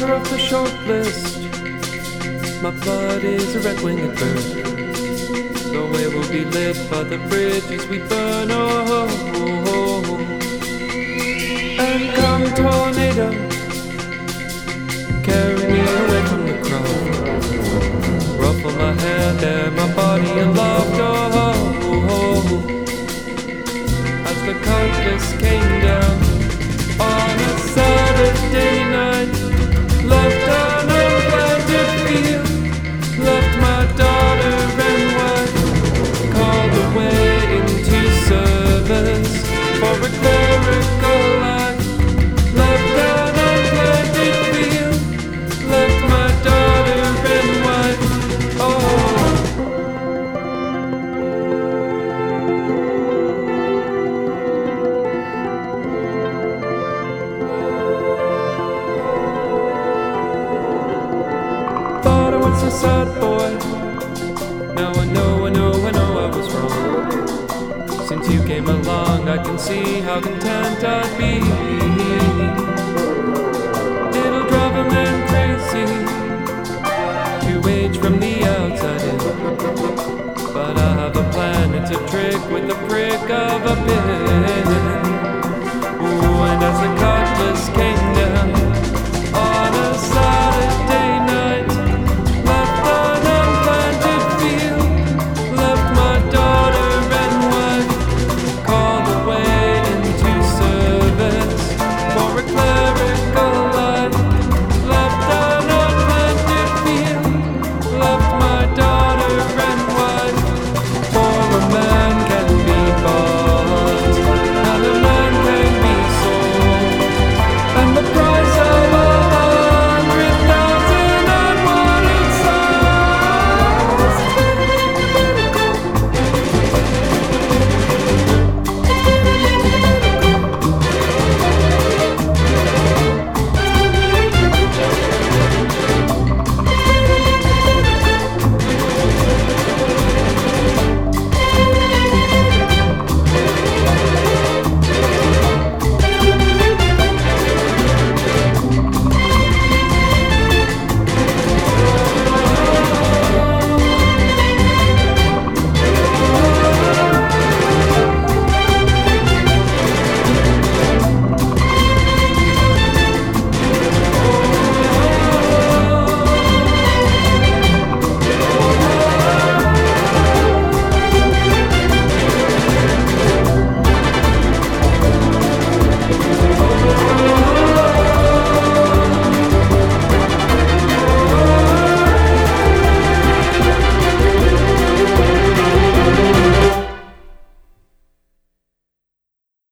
daughter of the short list. My blood is a red-winged bird. The way will be lit by the bridges we burn. Oh, oh, oh. And come tornado, carry me away from the crowd. Ruffle my hair there, my body unloved. Oh, oh, oh. As the cutlass came down on a Saturday night, left an unplanted field, left my daughter and wife, called away into service for a clerical life. Left an unplanted field, left my daughter and wife. Oh. Thought I was a sad boy. Now I know I was wrong. Since you came along, I can see how content I'd be. It'll drive a man crazy to age from the outside in. But I have a plan, it's a trick with the prick of a pin. Ooh, and as the cutlass came